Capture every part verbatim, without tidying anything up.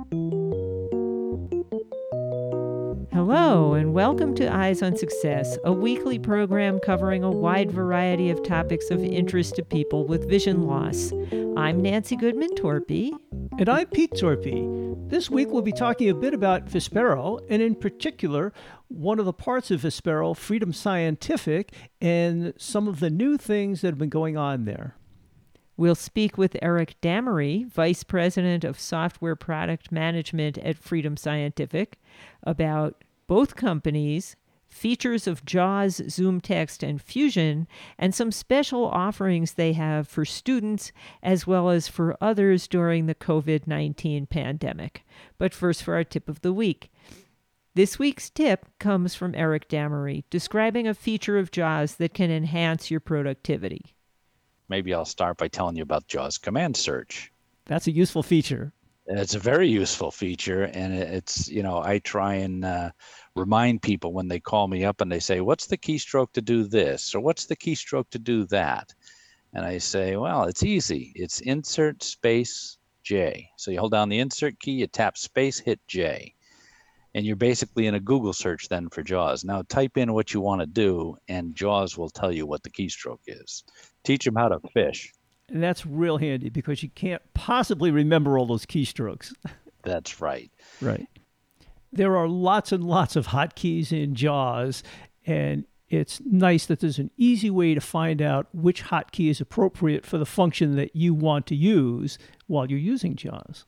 Hello, and welcome to Eyes on Success, a weekly program covering a wide variety of topics of interest to people with vision loss. I'm Nancy Goodman Torpy. And I'm Pete Torpy. This week we'll be talking a bit about Vispero, and in particular, one of the parts of Vispero, Freedom Scientific, and some of the new things that have been going on there. We'll speak with Eric Damery, Vice President of Software Product Management at Freedom Scientific, about both companies, features of JAWS, ZoomText, and Fusion, and some special offerings they have for students as well as for others during the covid nineteen pandemic. But first, for our tip of the week. This week's tip comes from Eric Damery, describing a feature of JAWS that can enhance your productivity. Maybe I'll start by telling you about JAWS Command Search. That's a useful feature. It's a very useful feature, and it's, you know, I try and uh, remind people when they call me up and they say, what's the keystroke to do this? Or what's the keystroke to do that? And I say, well, it's easy. It's insert space J. So you hold down the insert key, you tap space, hit J. And you're basically in a Google search then for JAWS. Now type in what you want to do, and JAWS will tell you what the keystroke is. Teach them how to fish. And that's real handy because you can't possibly remember all those keystrokes. That's right. Right. There are lots and lots of hotkeys in JAWS, and it's nice that there's an easy way to find out which hotkey is appropriate for the function that you want to use while you're using JAWS.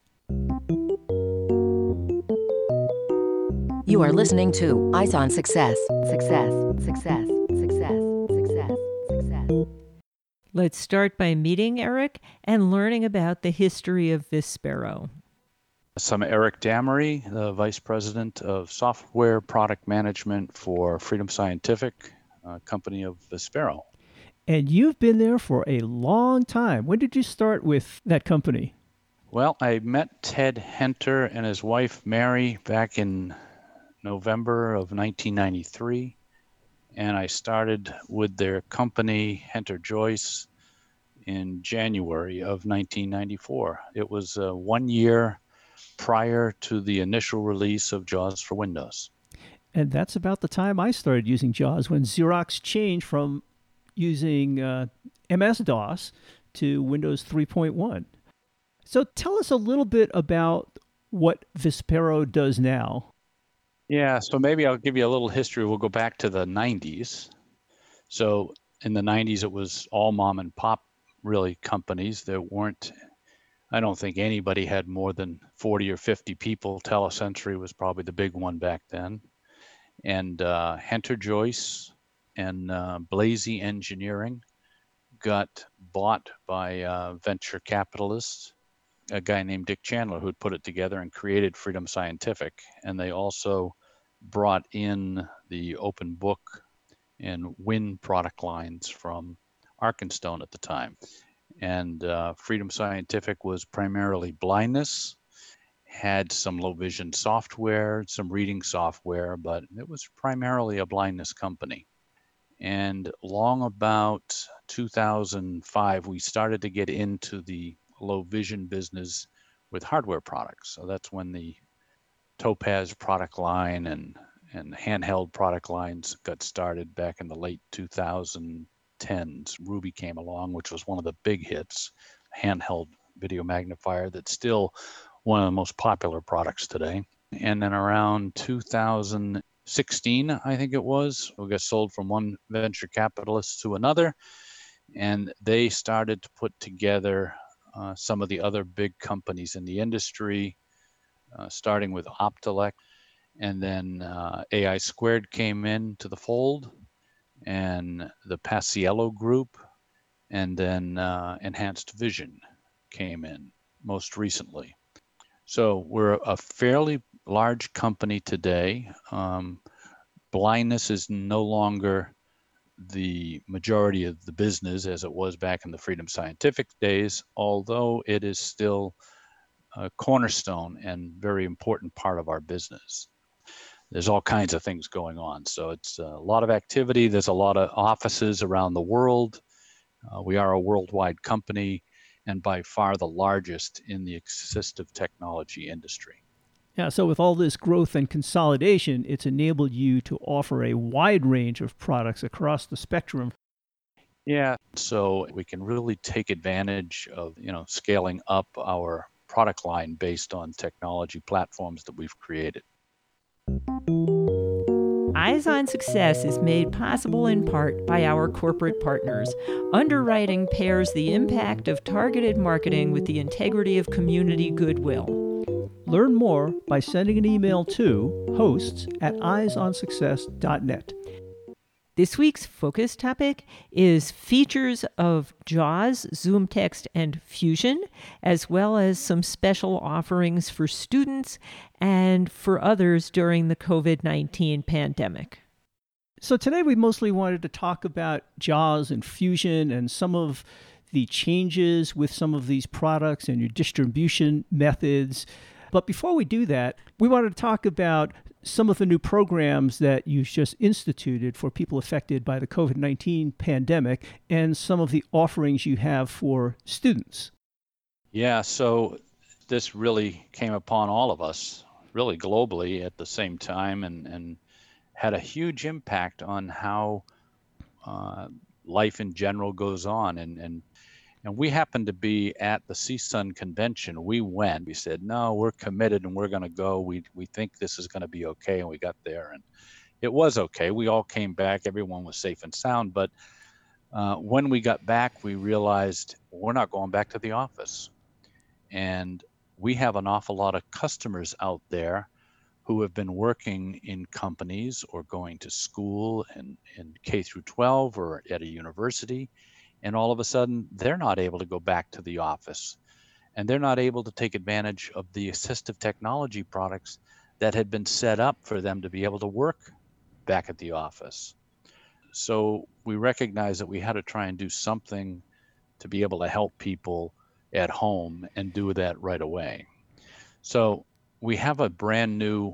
You are listening to Eyes on Success. Success, success, success, success, success. Let's start by meeting Eric and learning about the history of Vispero. So I'm Eric Damery, the Vice President of Software Product Management for Freedom Scientific, a company of Vispero. And you've been there for a long time. When did you start with that company? Well, I met Ted Henter and his wife Mary back in November of nineteen ninety-three. And I started with their company, Henter Joyce, in January of nineteen ninety-four. It was uh, one year prior to the initial release of JAWS for Windows. And that's about the time I started using JAWS, when Xerox changed from using uh, M S DOS to Windows three point one. So tell us a little bit about what Vispero does now. Yeah, so maybe I'll give you a little history. We'll go back to the nineties. So in the nineties, it was all mom and pop, really, companies. There weren't, I don't think anybody had more than forty or fifty people. Telecentury was probably the big one back then. And uh, Henter Joyce and uh, Blazy Engineering got bought by uh, venture capitalists, a guy named Dick Chandler, who had put it together and created Freedom Scientific. And they also brought in the Open Book and Win product lines from Arkenstone at the time. And uh, Freedom Scientific was primarily blindness, had some low vision software, some reading software, but it was primarily a blindness company. And long about two thousand five, we started to get into the low vision business with hardware products. So that's when the Topaz product line and, and handheld product lines got started back in the late two thousand tens. Ruby came along, which was one of the big hits, handheld video magnifier that's still one of the most popular products today. And then around two thousand sixteen, I think it was, we got sold from one venture capitalist to another, and they started to put together uh, some of the other big companies in the industry, uh, starting with Optelec, and then uh, A I Squared came in to the fold, and the Paciello Group, and then uh, Enhanced Vision came in most recently. So we're a fairly large company today. Um, blindness is no longer the majority of the business as it was back in the Freedom Scientific days, although it is still a cornerstone and very important part of our business. There's all kinds of things going on. So it's a lot of activity. There's a lot of offices around the world. Uh, we are a worldwide company, and by far the largest in the assistive technology industry. Yeah, so with all this growth and consolidation, it's enabled you to offer a wide range of products across the spectrum. Yeah, so we can really take advantage of, you know, scaling up our product line based on technology platforms that we've created. Eyes on Success is made possible in part by our corporate partners. Underwriting pairs the impact of targeted marketing with the integrity of community goodwill. Learn more by sending an email to hosts at eyes on success dot net. This week's focus topic is features of JAWS, ZoomText, and Fusion, as well as some special offerings for students and for others during the covid nineteen pandemic. So today we mostly wanted to talk about JAWS and Fusion and some of the changes with some of these products and your distribution methods. But before we do that, we wanted to talk about some of the new programs that you just instituted for people affected by the covid nineteen pandemic and some of the offerings you have for students. Yeah, so this really came upon all of us, really globally at the same time, and, and had a huge impact on how uh, life in general goes on. And, and And we happened to be at the C S U N convention. We went, we said, no, we're committed and we're going to go. We we think this is going to be okay. And we got there and it was okay. We all came back. Everyone was safe and sound. But uh, when we got back, we realized we're not going back to the office. And we have an awful lot of customers out there who have been working in companies or going to school in, in K through twelve or at a university. And all of a sudden, they're not able to go back to the office. And they're not able to take advantage of the assistive technology products that had been set up for them to be able to work back at the office. So we recognized that we had to try and do something to be able to help people at home and do that right away. So we have a brand new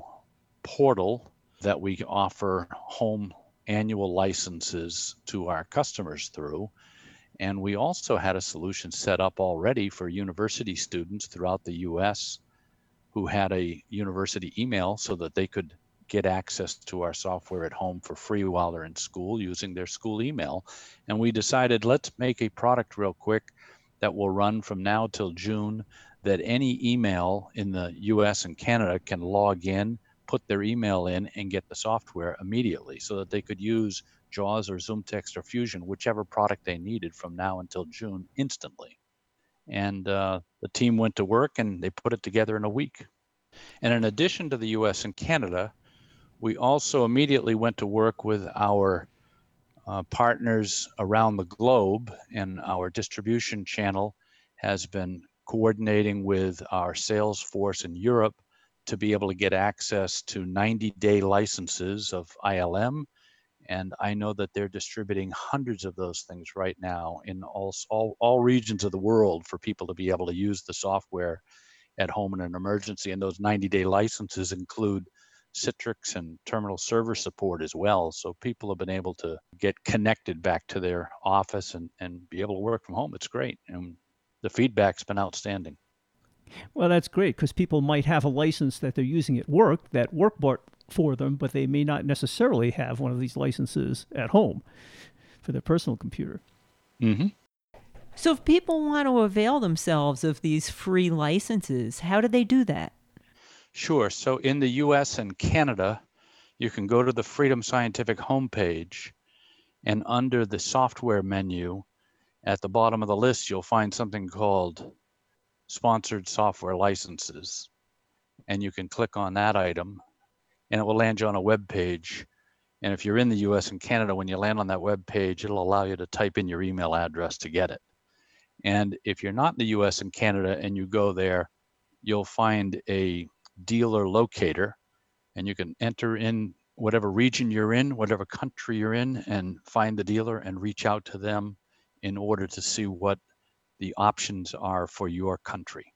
portal that we offer home annual licenses to our customers through. And we also had a solution set up already for university students throughout the U S who had a university email so that they could get access to our software at home for free while they're in school using their school email. And we decided, let's make a product real quick that will run from now till June, that any email in the U S and Canada can log in, put their email in, and get the software immediately so that they could use JAWS or ZoomText or Fusion, whichever product they needed from now until June instantly. And uh, the team went to work and they put it together in a week. And in addition to the U S and Canada, we also immediately went to work with our uh, partners around the globe, and our distribution channel has been coordinating with our sales force in Europe to be able to get access to ninety-day licenses of I L M. And I know that they're distributing hundreds of those things right now in all, all, all regions of the world for people to be able to use the software at home in an emergency. And those ninety-day licenses include Citrix and terminal server support as well. So people have been able to get connected back to their office and, and be able to work from home. It's great. And the feedback's been outstanding. Well, that's great because people might have a license that they're using at work that work bought for them, but they may not necessarily have one of these licenses at home for their personal computer. Mm-hmm. So if people want to avail themselves of these free licenses, how do they do that? Sure. So in the U S and Canada, you can go to the Freedom Scientific homepage, and under the software menu at the bottom of the list, you'll find something called Sponsored Software Licenses. And you can click on that item, and it will land you on a web page. And if you're in the U S and Canada, when you land on that web page, it'll allow you to type in your email address to get it. And if you're not in the U S and Canada and you go there, you'll find a dealer locator, and you can enter in whatever region you're in, whatever country you're in, and find the dealer and reach out to them in order to see what the options are for your country.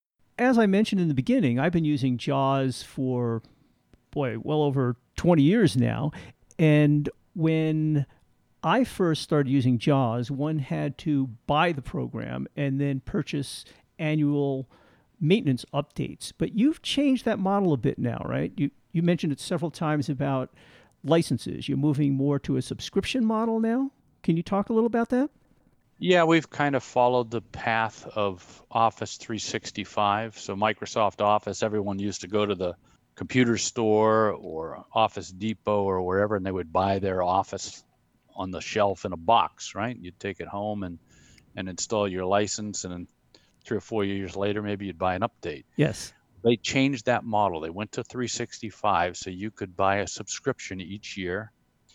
As I mentioned in the beginning, I've been using JAWS for, boy, well over twenty years now. And when I first started using JAWS, one had to buy the program and then purchase annual maintenance updates. But you've changed that model a bit now, right? You you mentioned it several times about licenses. You're moving more to a subscription model now. Can you talk a little about that? Yeah, we've kind of followed the path of Office three sixty-five. So Microsoft Office, everyone used to go to the computer store or Office Depot or wherever, and they would buy their Office on the shelf in a box, right? You'd take it home and, and install your license, and then three or four years later, maybe you'd buy an update. Yes. They changed that model. They went to three sixty-five, so you could buy a subscription each year,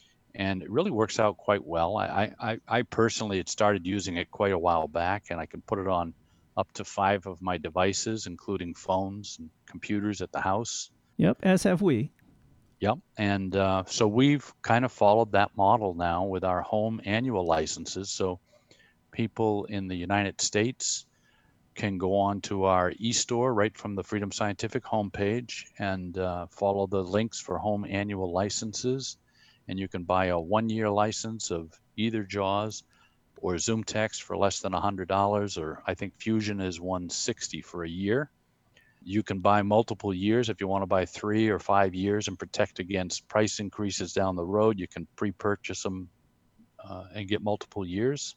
and it really works out quite well. I, I, I personally had started using it quite a while back, and I can put it on up to five of my devices, including phones and computers at the house. Yep, as have we. Yep. And uh, so we've kind of followed that model now with our home annual licenses. So people in the United States can go on to our e-store right from the Freedom Scientific homepage and uh, follow the links for home annual licenses. And you can buy a one-year license of either JAWS or ZoomText for less than one hundred dollars, or I think Fusion is one hundred sixty dollars for a year. You can buy multiple years if you want to buy three or five years and protect against price increases down the road. You can pre-purchase them uh, and get multiple years.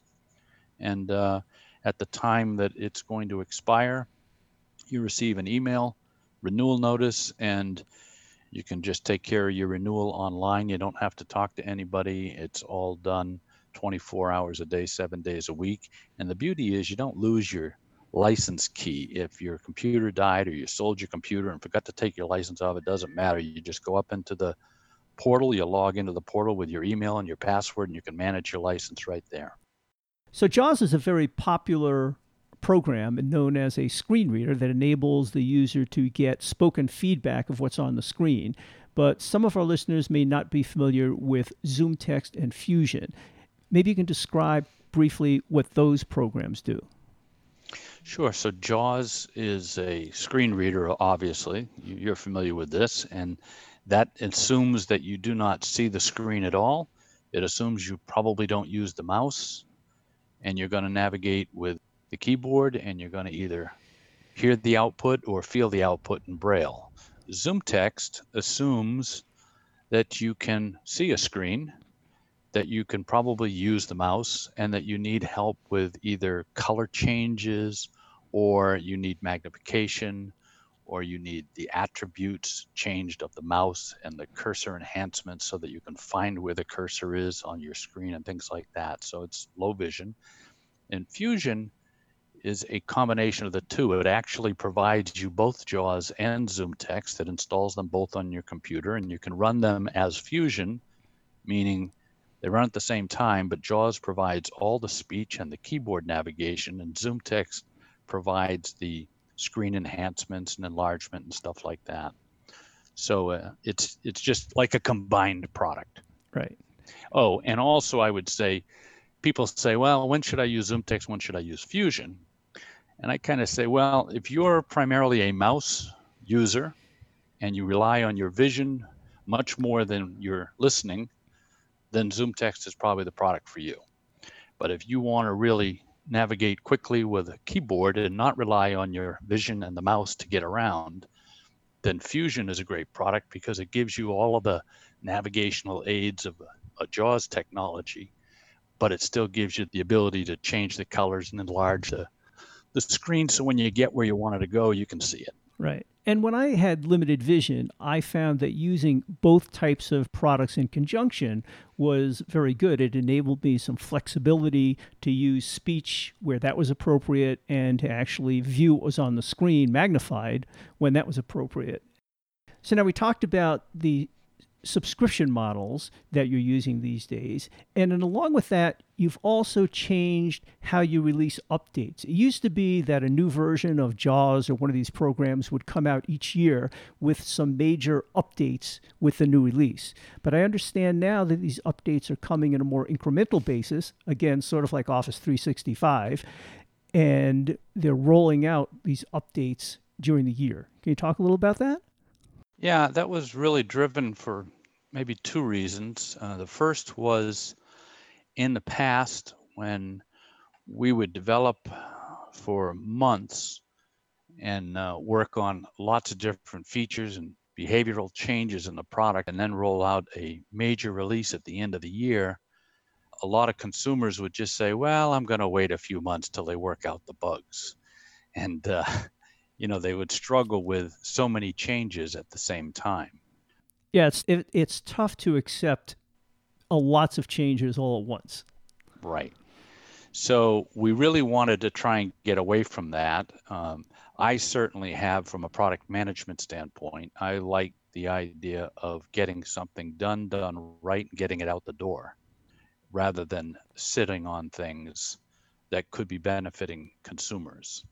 And uh, at the time that it's going to expire, you receive an email renewal notice, and you can just take care of your renewal online. You don't have to talk to anybody. It's all done twenty-four hours a day, seven days a week. And the beauty is you don't lose your license key. If your computer died or you sold your computer and forgot to take your license off, it doesn't matter. You just go up into the portal, you log into the portal with your email and your password, and you can manage your license right there. So JAWS is a very popular program known as a screen reader that enables the user to get spoken feedback of what's on the screen. But some of our listeners may not be familiar with ZoomText and Fusion. Maybe you can describe briefly what those programs do. Sure. So JAWS is a screen reader, obviously. You're familiar with this, and that assumes that you do not see the screen at all. It assumes you probably don't use the mouse, and you're going to navigate with the keyboard, and you're going to either hear the output or feel the output in Braille. ZoomText assumes that you can see a screen, that you can probably use the mouse, and that you need help with either color changes, or you need magnification, or you need the attributes changed of the mouse and the cursor enhancements so that you can find where the cursor is on your screen and things like that. So it's low vision. And Fusion is a combination of the two. It actually provides you both JAWS and ZoomText. It installs them both on your computer, and you can run them as Fusion, meaning they run at the same time, but JAWS provides all the speech and the keyboard navigation, and ZoomText provides the screen enhancements and enlargement and stuff like that. So uh, it's it's just like a combined product. Right. Oh, and also I would say, people say, well, when should I use ZoomText? When should I use Fusion? And I kind of say, well, if you're primarily a mouse user and you rely on your vision much more than your listening, then ZoomText is probably the product for you. But if you want to really navigate quickly with a keyboard and not rely on your vision and the mouse to get around, then Fusion is a great product because it gives you all of the navigational aids of a, a JAWS technology, but it still gives you the ability to change the colors and enlarge the, the screen so when you get where you want it to go, you can see it. Right. And when I had limited vision, I found that using both types of products in conjunction was very good. It enabled me some flexibility to use speech where that was appropriate and to actually view what was on the screen magnified when that was appropriate. So now we talked about the subscription models that you're using these days. And then along with that, you've also changed how you release updates. It used to be that a new version of JAWS or one of these programs would come out each year with some major updates with the new release. But I understand now that these updates are coming in a more incremental basis, again, sort of like Office three sixty-five, and they're rolling out these updates during the year. Can you talk a little about that? Yeah, that was really driven for maybe two reasons. Uh, the first was in the past, when we would develop for months and uh, work on lots of different features and behavioral changes in the product and then roll out a major release at the end of the year, a lot of consumers would just say, well, I'm going to wait a few months till they work out the bugs. And, uh, you know, they would struggle with so many changes at the same time. Yeah, it's it, it's tough to accept a lots of changes all at once. Right. So we really wanted to try and get away from that. Um, I certainly have, from a product management standpoint, I like the idea of getting something done, done right, and getting it out the door, rather than sitting on things that could be benefiting consumers.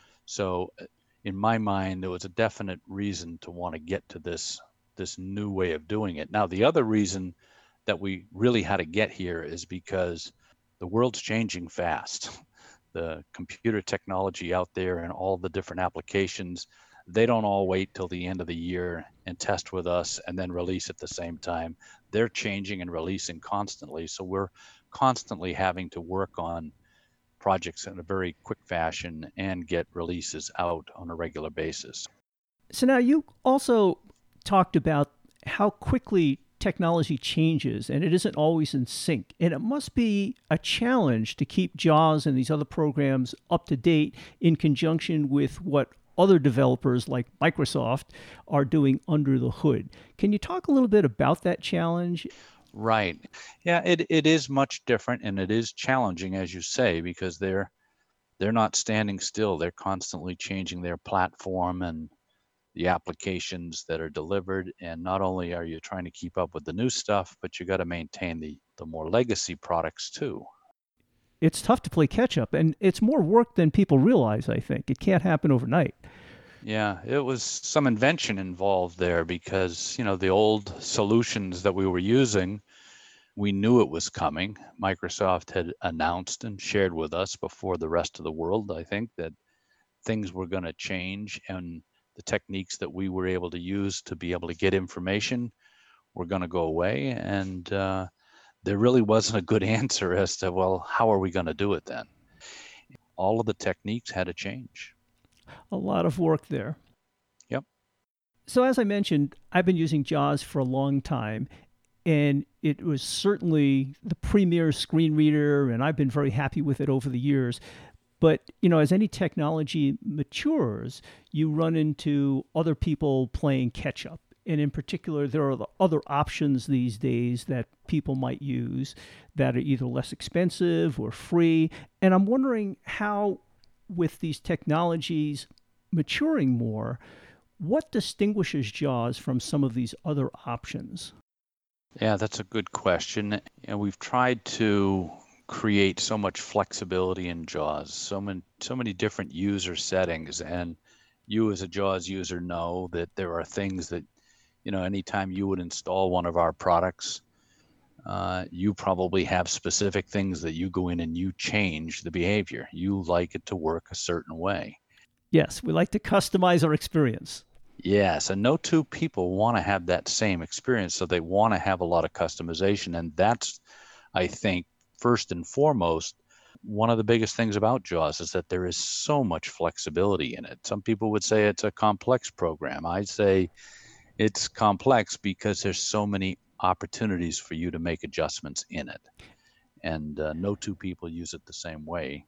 So in my mind, there was a definite reason to want to get to this, this new way of doing it. Now, the other reason that we really had to get here is because the world's changing fast. The computer technology out there and all the different applications, they don't all wait till the end of the year and test with us and then release at the same time. They're changing and releasing constantly. So we're constantly having to work on projects in a very quick fashion and get releases out on a regular basis. So now you also talked about how quickly technology changes and it isn't always in sync. And it must be a challenge to keep JAWS and these other programs up to date in conjunction with what other developers like Microsoft are doing under the hood. Can you talk a little bit about that challenge? Right. Yeah, it, it is much different and it is challenging, as you say, because they're they're not standing still. They're constantly changing their platform and the applications that are delivered. And not only are you trying to keep up with the new stuff, but you got to maintain the, the more legacy products too. It's tough to play catch up, and it's more work than people realize, I think. It can't happen overnight. Yeah, it was some invention involved there because, you know, the old solutions that we were using, we knew it was coming. Microsoft had announced and shared with us before the rest of the world, I think, that things were going to change, and the techniques that we were able to use to be able to get information were going to go away. And uh, there really wasn't a good answer as to, well, how are we going to do it then? All of the techniques had to change. A lot of work there. Yep. So as I mentioned, I've been using JAWS for a long time, and it was certainly the premier screen reader, and I've been very happy with it over the years. But, you know, as any technology matures, you run into other people playing catch up. And in particular, there are the other options these days that people might use that are either less expensive or free. And I'm wondering how, with these technologies maturing more, what distinguishes JAWS from some of these other options? Yeah, that's a good question. And we've tried to create so much flexibility in JAWS, so many, so many different user settings. And you as a JAWS user know that there are things that, you know, anytime you would install one of our products, uh, you probably have specific things that you go in and you change the behavior. You like it to work a certain way. Yes, we like to customize our experience. Yes, and no two people want to have that same experience, so they want to have a lot of customization. And that's, I think, first and foremost, one of the biggest things about JAWS is that there is so much flexibility in it. Some people would say it's a complex program. I'd say it's complex because there's so many opportunities for you to make adjustments in it. And uh, no two people use it the same way.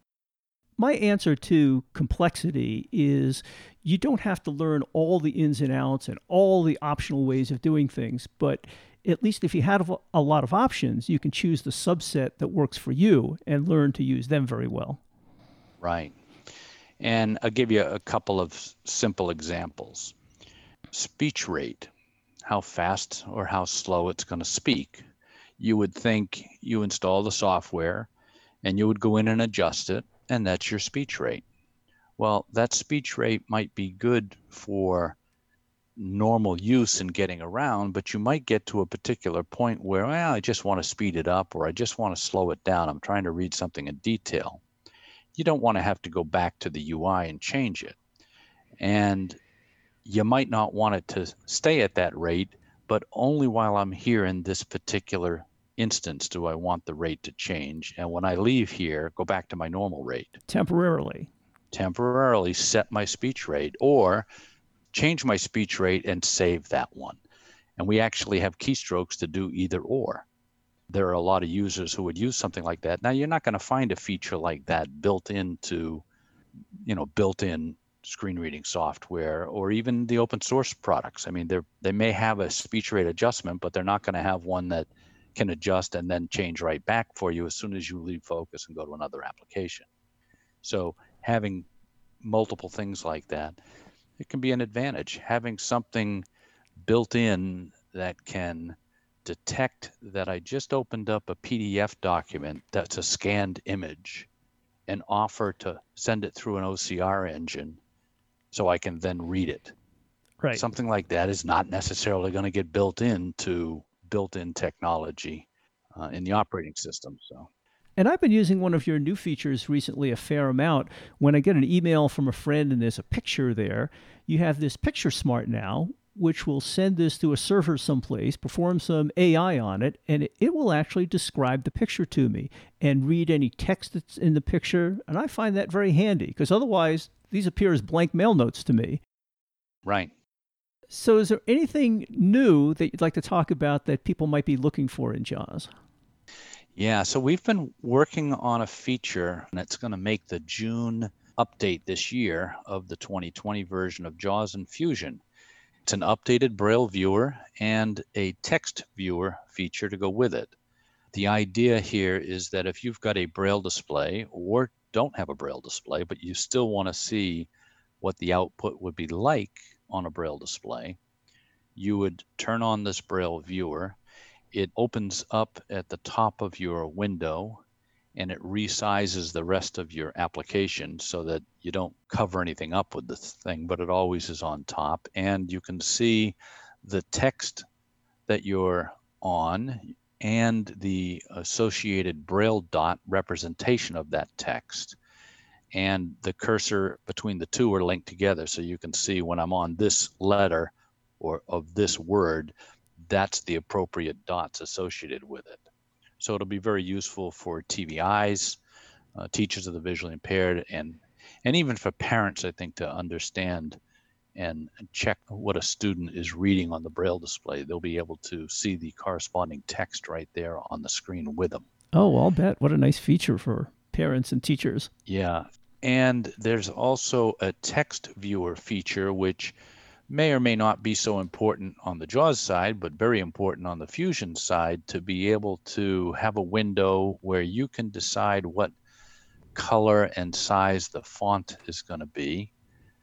My answer to complexity is you don't have to learn all the ins and outs and all the optional ways of doing things, but at least if you have a lot of options, you can choose the subset that works for you and learn to use them very well. Right. And I'll give you a couple of simple examples. Speech rate, how fast or how slow it's going to speak. You would think you install the software and you would go in and adjust it, and that's your speech rate. Well, that speech rate might be good for normal use and getting around, but you might get to a particular point where, well, I just want to speed it up or I just want to slow it down. I'm trying to read something in detail. You don't want to have to go back to the U I and change it. And you might not want it to stay at that rate, but only while I'm here in this particular instance do I want the rate to change? And when I leave here, go back to my normal rate. Temporarily. Temporarily set my speech rate, or change my speech rate and save that one. And we actually have keystrokes to do either or. There are a lot of users who would use something like that. Now, you're not going to find a feature like that built into, you know, built-in screen reading software or even the open source products. I mean, they they may have a speech rate adjustment, but they're not going to have one that can adjust and then change right back for you as soon as you leave focus and go to another application. So having multiple things like that, it can be an advantage. Having something built in that can detect that I just opened up a P D F document that's a scanned image and offer to send it through an O C R engine so I can then read it. Right. Something like that is not necessarily going to get built into built-in technology uh, in the operating system. So. And I've been using one of your new features recently a fair amount. When I get an email from a friend and there's a picture there, you have this Picture Smart now, which will send this to a server someplace, perform some A I on it, and it, it will actually describe the picture to me and read any text that's in the picture. And I find that very handy because otherwise these appear as blank mail notes to me. Right. So is there anything new that you'd like to talk about that people might be looking for in JAWS? Yeah, so we've been working on a feature that's going to make the June update this year of the twenty twenty version of JAWS and Fusion. It's an updated Braille viewer and a text viewer feature to go with it. The idea here is that if you've got a Braille display or don't have a Braille display, but you still want to see what the output would be like on a Braille display, you would turn on this Braille viewer. It opens up at the top of your window and it resizes the rest of your application so that you don't cover anything up with this thing, but it always is on top. And you can see the text that you're on and the associated Braille dot representation of that text. And the cursor between the two are linked together. So you can see when I'm on this letter or of this word, that's the appropriate dots associated with it. So it'll be very useful for T V Is, uh, teachers of the visually impaired, and and even for parents, I think, to understand and check what a student is reading on the Braille display. They'll be able to see the corresponding text right there on the screen with them. Oh, I'll bet. What a nice feature for parents and teachers. Yeah. And there's also a text viewer feature, which may or may not be so important on the JAWS side, but very important on the Fusion side, to be able to have a window where you can decide what color and size the font is going to be,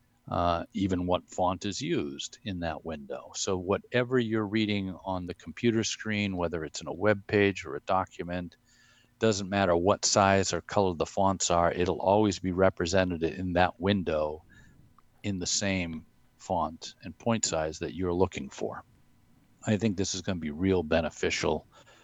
uh, even what font is used in that window. So whatever you're reading on the computer screen, whether it's in a web page or a document, doesn't matter what size or color the fonts are, it'll always be represented in that window in the same font and point size that you're looking for. I think this is going to be real beneficial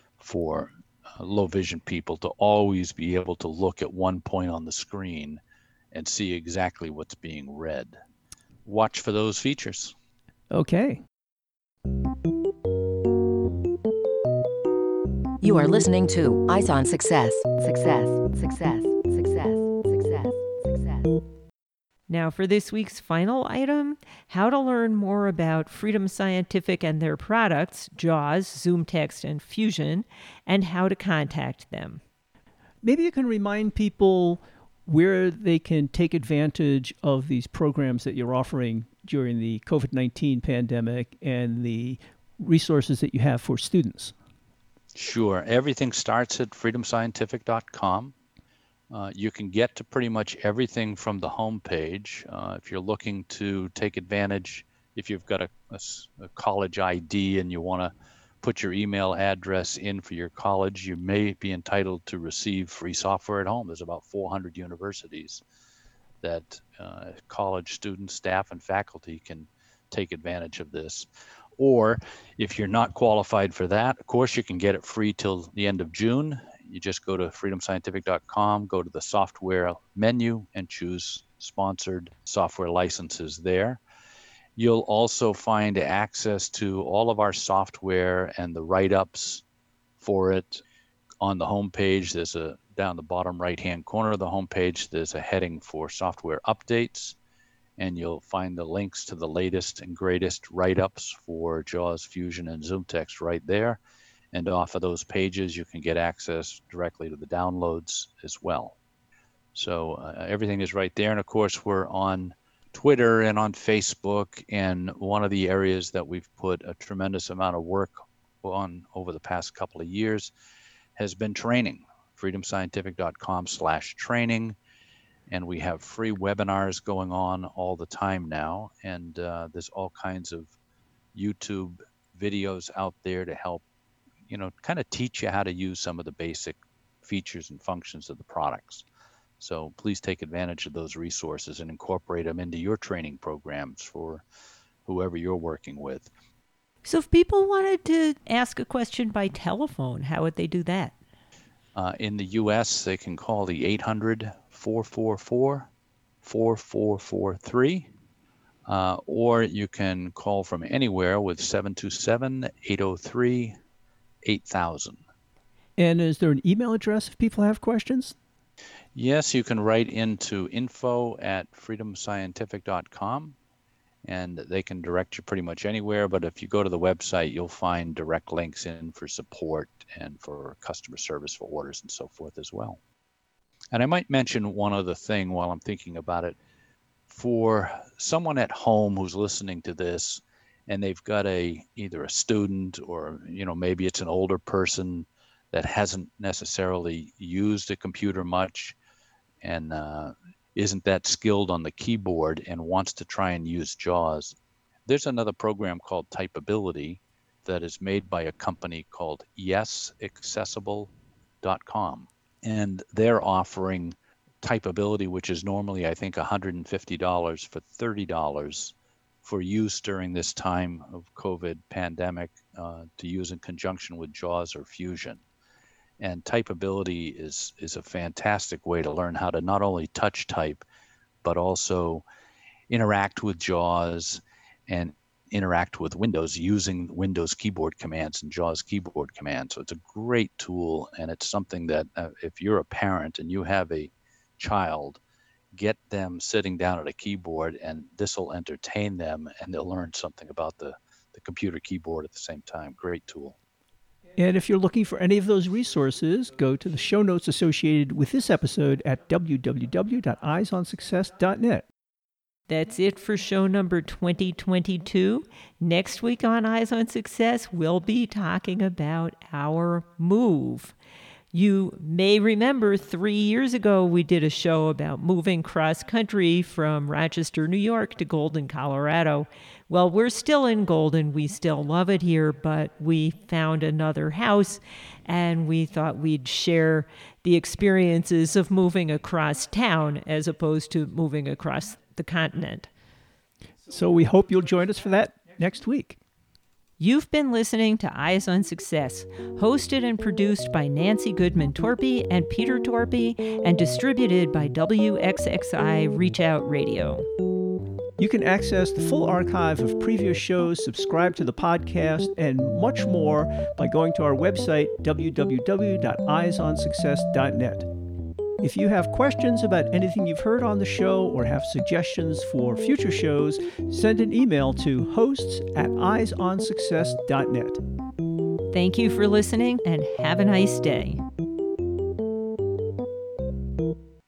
for uh, low vision people to always be able to look at one point on the screen and see exactly what's being read. Watch for those features. Okay. You are listening to Eyes on Success. Success, success, success, success, success. Now for this week's final item, how to learn more about Freedom Scientific and their products, JAWS, ZoomText, and Fusion, and how to contact them. Maybe you can remind people where they can take advantage of these programs that you're offering during the COVID nineteen pandemic and the resources that you have for students. Sure. Everything starts at freedom scientific dot com. Uh, you can get to pretty much everything from the home page. Uh, if you're looking to take advantage, if you've got a, a, a college I D and you want to put your email address in for your college, you may be entitled to receive free software at home. There's about four hundred universities that uh, college students, staff, and faculty can take advantage of this. Or if you're not qualified for that, of course, you can get it free till the end of June. You just go to freedom scientific dot com, go to the software menu, and choose sponsored software licenses there. You'll also find access to all of our software and the write-ups for it. On the homepage, there's a down the bottom right-hand corner of the homepage, there's a heading for software updates, and you'll find the links to the latest and greatest write-ups for JAWS, Fusion, and ZoomText right there. And off of those pages, you can get access directly to the downloads as well. So uh, everything is right there. And of course, we're on Twitter and on Facebook. And one of the areas that we've put a tremendous amount of work on over the past couple of years has been training. freedom scientific dot com slash training. And we have free webinars going on all the time now. And uh, there's all kinds of YouTube videos out there to help, you know, kind of teach you how to use some of the basic features and functions of the products. So please take advantage of those resources and incorporate them into your training programs for whoever you're working with. So if people wanted to ask a question by telephone, how would they do that? Uh, in the U S, they can call the eight hundred, four four four, four four four three, uh, or you can call from anywhere with seven two seven, eight oh three, eight thousand. And is there an email address if people have questions? Yes, you can write into info at freedom scientific dot com, and they can direct you pretty much anywhere. But if you go to the website, you'll find direct links in for support and for customer service for orders and so forth as well. And I might mention one other thing while I'm thinking about it. For someone at home who's listening to this and they've got a either a student or, you know, maybe it's an older person that hasn't necessarily used a computer much and uh, isn't that skilled on the keyboard and wants to try and use JAWS, there's another program called Typability that is made by a company called yes accessible dot com. And they're offering Typability, which is normally, I think, one hundred fifty dollars for thirty dollars for use during this time of COVID pandemic uh, to use in conjunction with JAWS or Fusion. And Typability is is a fantastic way to learn how to not only touch type, but also interact with JAWS and interact with Windows using Windows keyboard commands and JAWS keyboard commands. So it's a great tool, and it's something that uh, if you're a parent and you have a child, get them sitting down at a keyboard, and this will entertain them, and they'll learn something about the, the computer keyboard at the same time. Great tool. And if you're looking for any of those resources, go to the show notes associated with this episode at w w w dot eyes on success dot net. That's it for show number twenty twenty-two. Next week on Eyes on Success, we'll be talking about our move. You may remember three years ago, we did a show about moving cross-country from Rochester, New York to Golden, Colorado. Well, we're still in Golden. We still love it here, but we found another house, and we thought we'd share the experiences of moving across town as opposed to moving across the continent. So we hope you'll join us for that next week. You've been listening to Eyes on Success, hosted and produced by Nancy Goodman Torpy and Peter Torpy, and distributed by W X X I Reach Out Radio. You can access the full archive of previous shows, subscribe to the podcast, and much more by going to our website, w w w dot eyes on success dot net. If you have questions about anything you've heard on the show or have suggestions for future shows, send an email to hosts at eyes on success dot net. Thank you for listening, and have a nice day.